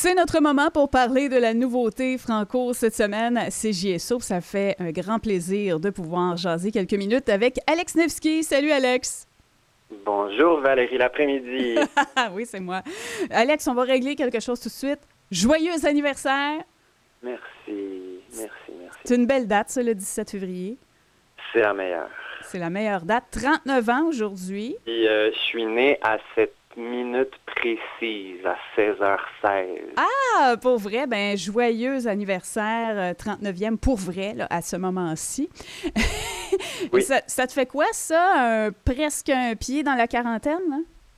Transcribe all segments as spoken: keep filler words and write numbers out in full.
C'est notre moment pour parler de la nouveauté franco cette semaine. C'est J S O. Ça fait un grand plaisir de pouvoir jaser quelques minutes avec Alex Nevsky. Salut Alex. Bonjour Valérie, l'après-midi. Oui, c'est moi. Alex, on va régler quelque chose tout de suite. Joyeux anniversaire. Merci, merci, merci. C'est une belle date, ça, le dix-sept février. C'est la meilleure. C'est la meilleure date. trente-neuf ans aujourd'hui. Et euh, je suis né à cette minute précise, à seize heures seize. Ah, pour vrai, ben joyeux anniversaire, euh, trente-neuvième, pour vrai, là, à ce moment-ci. Oui. ça, ça te fait quoi, ça? Un- presque un pied dans la quarantaine, là?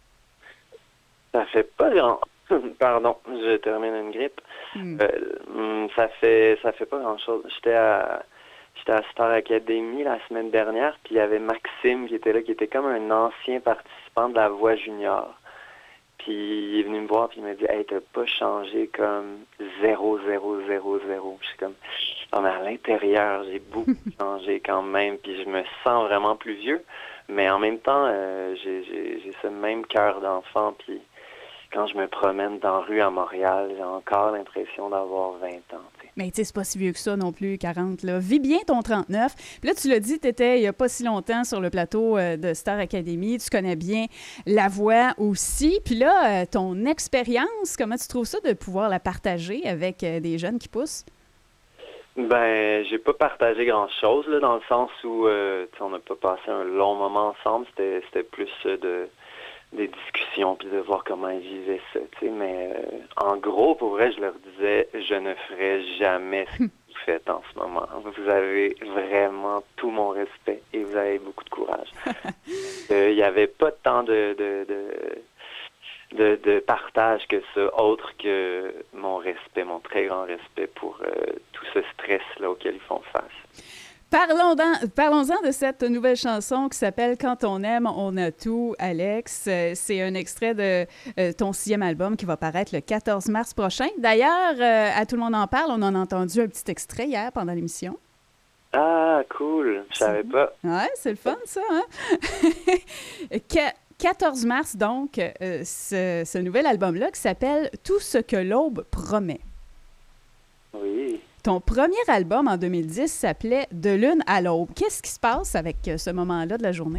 Ça fait pas grand... Pardon, je termine une grippe. Hmm. Euh, hum, ça fait ça fait pas grand-chose. J'étais à... J'étais à Star Academy la semaine dernière, puis il y avait Maxime qui était là, qui était comme un ancien participant de La Voix junior. Puis il est venu me voir, puis il m'a dit « Hey, t'as pas changé comme zéro, zéro, zéro, zéro. » Je suis comme « Non, mais à l'intérieur, j'ai beaucoup changé quand même, puis je me sens vraiment plus vieux. Mais en même temps, euh, j'ai, j'ai, j'ai ce même cœur d'enfant, puis quand je me promène dans la rue à Montréal, j'ai encore l'impression d'avoir vingt ans. tu sais. Mais tu sais, c'est pas si vieux que ça non plus, quarante, là. Vis bien ton trente-neuf. Puis là, tu l'as dit, tu étais il y a pas si longtemps sur le plateau euh, de Star Academy. Tu connais bien la voix aussi. Puis là, euh, ton expérience, comment tu trouves ça de pouvoir la partager avec euh, des jeunes qui poussent? Ben, j'ai pas partagé grand-chose, là, dans le sens où euh, tu sais, on n'a pas passé un long moment ensemble. C'était, c'était plus euh, de des discussions puis de voir comment ils vivaient ça, tu sais. Mais euh, en gros, pour vrai, je leur disais, je ne ferai jamais ce que vous faites en ce moment. Vous avez vraiment tout mon respect et vous avez beaucoup de courage. Euh, Il n'y avait pas tant de de, de, de, de partage que ça, autre que mon respect, mon très grand respect pour euh, tout ce stress-là auquel ils font face. Parlons d'en- Parlons-en de cette nouvelle chanson qui s'appelle Quand on aime, on a tout, Alex. Euh, C'est un extrait de euh, ton sixième album qui va paraître le quatorze mars prochain. D'ailleurs, euh, à Tout le monde en parle, on en a entendu un petit extrait hier pendant l'émission. Ah, cool! Je savais pas. Ouais, c'est le fun, ça, hein? Qu- quatorze mars, donc, euh, ce, ce nouvel album-là qui s'appelle Tout ce que l'aube promet. Oui. Ton premier album en deux mille dix s'appelait De lune à l'aube. Qu'est-ce qui se passe avec euh, ce moment-là de la journée?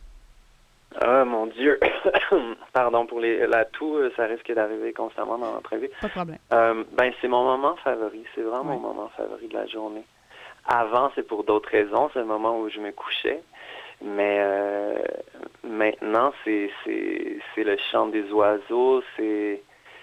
Ah, mon Dieu! Pardon pour les, la toux, euh, ça risque d'arriver constamment dans l'entrevue. Pas de problème. Euh, ben, c'est mon moment favori. C'est vraiment Oui. mon moment favori de la journée. Avant, c'est pour d'autres raisons. C'est le moment où je me couchais. Mais euh, maintenant, c'est, c'est, c'est le chant des oiseaux. C'est,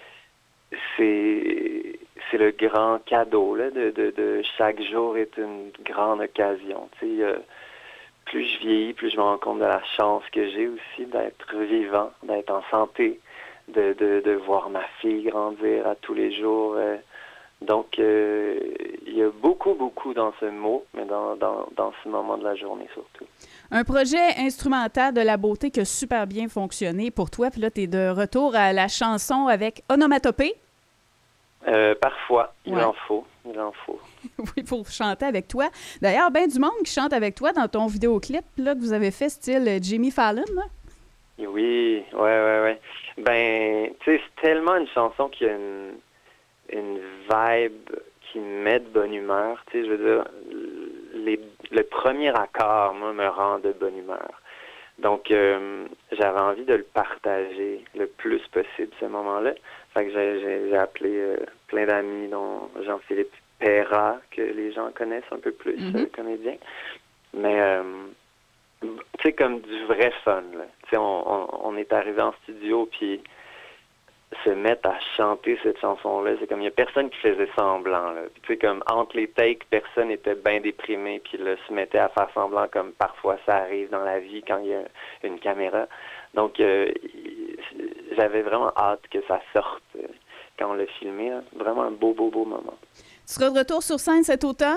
c'est, c'est le grand cadeau, là, de, de, de chaque jour est une grande occasion. Tu sais, euh, plus je vieillis, plus je me rends compte de la chance que j'ai aussi d'être vivant, d'être en santé, de, de, de voir ma fille grandir à tous les jours. euh. Donc, euh, il y a beaucoup, beaucoup dans ce mot, mais dans, dans, dans ce moment de la journée surtout. Un projet instrumental de la beauté qui a super bien fonctionné pour toi. Puis là, tu es de retour à la chanson avec Onomatopée. Euh, parfois, il Ouais. en faut, il en faut. Oui, pour chanter avec toi. D'ailleurs, ben du monde qui chante avec toi dans ton vidéoclip là, que vous avez fait style euh, Jimmy Fallon. Là. Et oui, ouais, ouais, ouais. Ben, tu sais, c'est tellement une chanson qui a une, une vibe qui me met de bonne humeur. Tu sais, je veux dire, les, le premier accord, moi, me rend de bonne humeur. Donc, euh, j'avais envie de le partager le plus possible, ce moment-là. Fait que j'ai, j'ai, j'ai appelé euh, plein d'amis, dont Jean-Philippe Perra, que les gens connaissent un peu plus, Mhm. euh, comédien. Mais, euh, tu sais, comme du vrai fun, là. Tu sais, on, on, on est arrivé en studio, puis se mettre à chanter cette chanson-là, c'est comme, il n'y a personne qui faisait semblant, là. Puis, tu sais, comme, entre les takes, personne était bien déprimé, puis là, se mettait à faire semblant, comme parfois ça arrive dans la vie quand il y a une caméra. Donc, euh, j'avais vraiment hâte que ça sorte euh, quand on l'a filmé, là. Vraiment un beau, beau, beau moment. Tu seras de retour sur scène cet automne?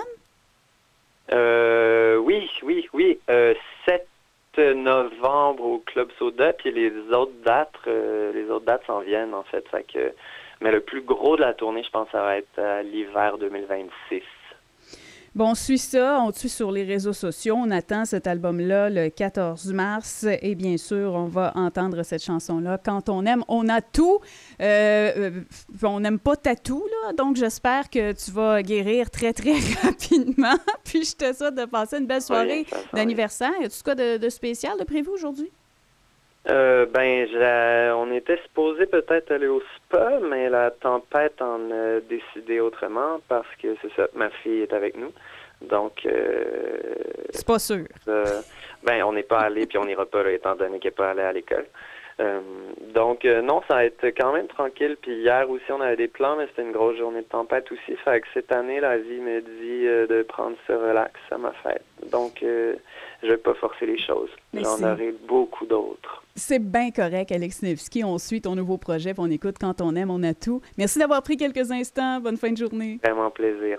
Euh, oui, oui, oui. Euh, sept novembre au Club Soda, puis les autres dates, euh, les autres dates s'en viennent, en fait. Fait que, mais le plus gros de la tournée, je pense, ça va être à l'hiver deux mille vingt-six. Bon, on suit ça, on te suit sur les réseaux sociaux. On attend cet album-là le quatorze mars. Et bien sûr, on va entendre cette chanson-là. Quand on aime, on a tout. Euh, euh, on n'aime pas tatou, là. Donc, j'espère que tu vas guérir très, très rapidement. Puis, je te souhaite de passer une belle soirée Oui, d'anniversaire. Y a-tu quoi de, de spécial de prévu aujourd'hui? Euh, ben, j'ai- on était supposé peut-être aller au spa, mais la tempête en a décidé autrement parce que c'est ça, ma fille est avec nous. Donc, euh, C'est pas sûr. euh, ben, on n'est pas allé, puis on n'ira pas, là, étant donné qu'elle n'est pas allée à l'école. Euh, donc, euh, non, ça va être quand même tranquille. Puis hier aussi, on avait des plans, mais c'était une grosse journée de tempête aussi. Fait que cette année, la vie me dit euh, de prendre ce relax à ma fête. Donc, euh, je vais pas forcer les choses. Mais J'en c'est- aurai beaucoup d'autres. C'est bien correct, Alex Nevsky. On suit ton nouveau projet, puis on écoute Quand on aime, on a tout. Merci d'avoir pris quelques instants. Bonne fin de journée. Vraiment plaisir.